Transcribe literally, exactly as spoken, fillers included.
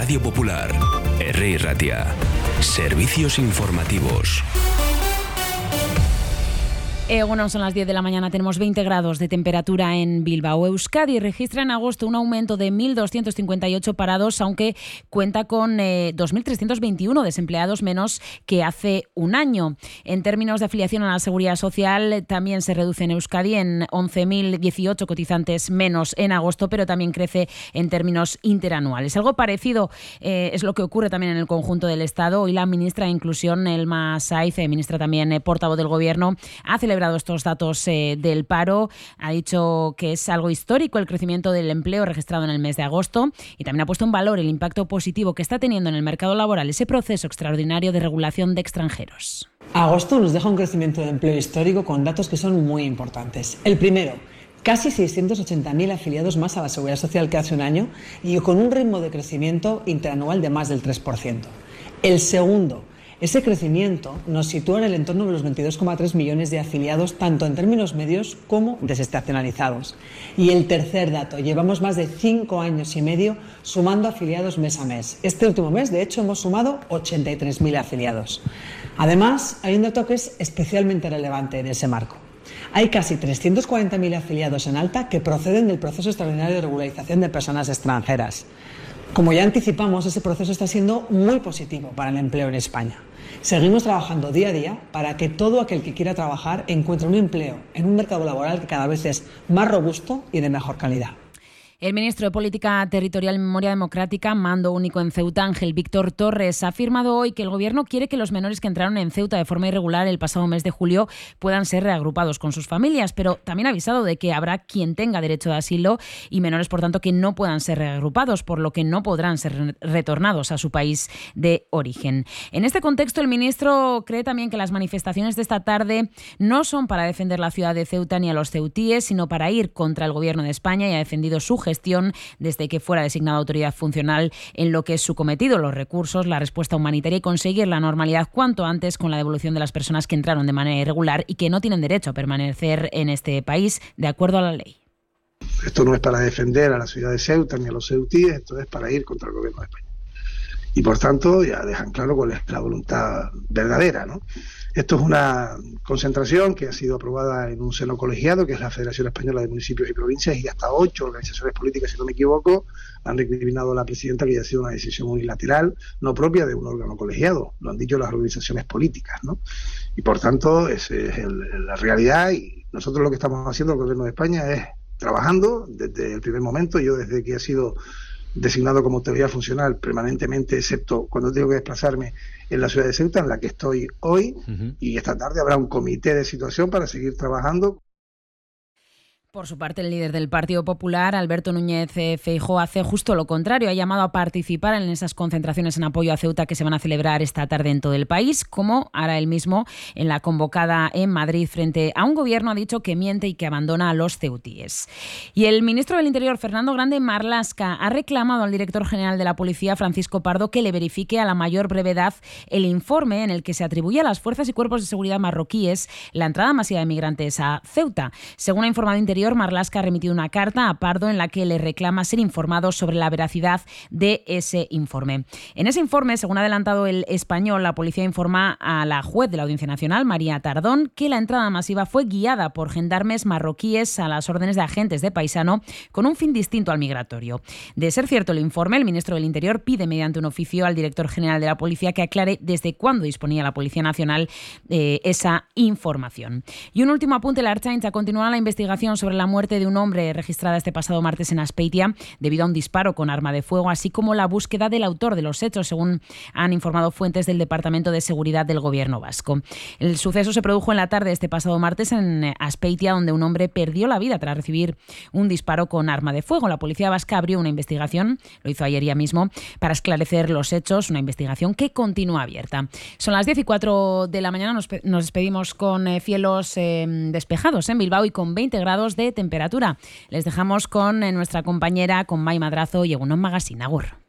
Radio Popular, Herri Ratia. Servicios informativos. Eh, bueno, son las diez de la mañana, tenemos veinte grados de temperatura en Bilbao. Euskadi registra en agosto un aumento de mil doscientos cincuenta y ocho parados, aunque cuenta con eh, dos mil trescientos veintiuno desempleados menos que hace un año. En términos de afiliación a la Seguridad Social, también se reduce en Euskadi en once mil dieciocho cotizantes menos en agosto, pero también crece en términos interanuales. Algo parecido eh, es lo que ocurre también en el conjunto del Estado. Hoy la ministra de Inclusión, Elma Saiz, ministra también eh, portavoz del Gobierno, ha celebrado estos datos eh, del paro. Ha dicho que es algo histórico el crecimiento del empleo registrado en el mes de agosto y también ha puesto en valor el impacto positivo que está teniendo en el mercado laboral ese proceso extraordinario de regulación de extranjeros. Agosto nos deja un crecimiento de empleo histórico con datos que son muy importantes. El primero, casi seiscientos ochenta mil afiliados más a la Seguridad Social que hace un año y con un ritmo de crecimiento interanual de más del tres por ciento. El segundo, ese crecimiento nos sitúa en el entorno de los veintidós coma tres millones de afiliados, tanto en términos medios como desestacionalizados. Y el tercer dato, llevamos más de cinco años y medio sumando afiliados mes a mes. Este último mes, de hecho, hemos sumado ochenta y tres mil afiliados. Además, hay un dato que es especialmente relevante en ese marco. Hay casi trescientos cuarenta mil afiliados en alta que proceden del proceso extraordinario de regularización de personas extranjeras. Como ya anticipamos, ese proceso está siendo muy positivo para el empleo en España. Seguimos trabajando día a día para que todo aquel que quiera trabajar encuentre un empleo en un mercado laboral que cada vez es más robusto y de mejor calidad. El ministro de Política Territorial y Memoria Democrática, mando único en Ceuta, Ángel Víctor Torres, ha afirmado hoy que el Gobierno quiere que los menores que entraron en Ceuta de forma irregular el pasado mes de julio puedan ser reagrupados con sus familias, pero también ha avisado de que habrá quien tenga derecho de asilo y menores, por tanto, que no puedan ser reagrupados, por lo que no podrán ser retornados a su país de origen. En este contexto, el ministro cree también que las manifestaciones de esta tarde no son para defender la ciudad de Ceuta ni a los ceutíes, sino para ir contra el Gobierno de España, y ha defendido su gestión desde que fuera designada autoridad funcional en lo que es su cometido, los recursos, la respuesta humanitaria y conseguir la normalidad cuanto antes con la devolución de las personas que entraron de manera irregular y que no tienen derecho a permanecer en este país de acuerdo a la ley. Esto no es para defender a la ciudad de Ceuta ni a los ceutíes, esto es para ir contra el Gobierno de España. Y por tanto ya dejan claro cuál es la voluntad verdadera, ¿no? Esto es una concentración que ha sido aprobada en un seno colegiado, que es la Federación Española de Municipios y Provincias, y hasta ocho organizaciones políticas, si no me equivoco, han recriminado a la presidenta que haya sido una decisión unilateral, no propia de un órgano colegiado, lo han dicho las organizaciones políticas, ¿no? Y por tanto, esa es el, la realidad, y nosotros lo que estamos haciendo el Gobierno de España es trabajando desde el primer momento. Yo desde que he sido designado como autoridad funcional permanentemente, excepto cuando tengo que desplazarme en la ciudad de Ceuta, en la que estoy hoy, uh-huh. Y esta tarde habrá un comité de situación para seguir trabajando. Por su parte, el líder del Partido Popular, Alberto Núñez Feijóo, hace justo lo contrario. Ha llamado a participar en esas concentraciones en apoyo a Ceuta que se van a celebrar esta tarde en todo el país, como hará él mismo en la convocada en Madrid frente a un gobierno, ha dicho, que miente y que abandona a los ceutíes. Y el ministro del Interior, Fernando Grande Marlaska, ha reclamado al director general de la Policía, Francisco Pardo, que le verifique a la mayor brevedad el informe en el que se atribuye a las fuerzas y cuerpos de seguridad marroquíes la entrada masiva de migrantes a Ceuta. Según ha informado Interior, Marlaska ha remitido una carta a Pardo en la que le reclama ser informado sobre la veracidad de ese informe. En ese informe, según ha adelantado El Español, la policía informa a la juez de la Audiencia Nacional, María Tardón, que la entrada masiva fue guiada por gendarmes marroquíes a las órdenes de agentes de Paisano con un fin distinto al migratorio. De ser cierto el informe, el ministro del Interior pide mediante un oficio al director general de la policía que aclare desde cuándo disponía la Policía Nacional eh, esa información. Y un último apunte, la Ertzaintza continúa la investigación sobre la muerte de un hombre registrada este pasado martes en Azpeitia debido a un disparo con arma de fuego, así como la búsqueda del autor de los hechos, según han informado fuentes del Departamento de Seguridad del Gobierno vasco. El suceso se produjo en la tarde de este pasado martes en Azpeitia, donde un hombre perdió la vida tras recibir un disparo con arma de fuego. La policía vasca abrió una investigación, lo hizo ayer ya mismo, para esclarecer los hechos, una investigación que continúa abierta. Son las diez y cuatro de la mañana, nos, nos despedimos con eh, cielos eh, despejados en Bilbao y con veinte grados de temperatura. Les dejamos con nuestra compañera, con Mai Madrazo y Egunon Magazine. Agur.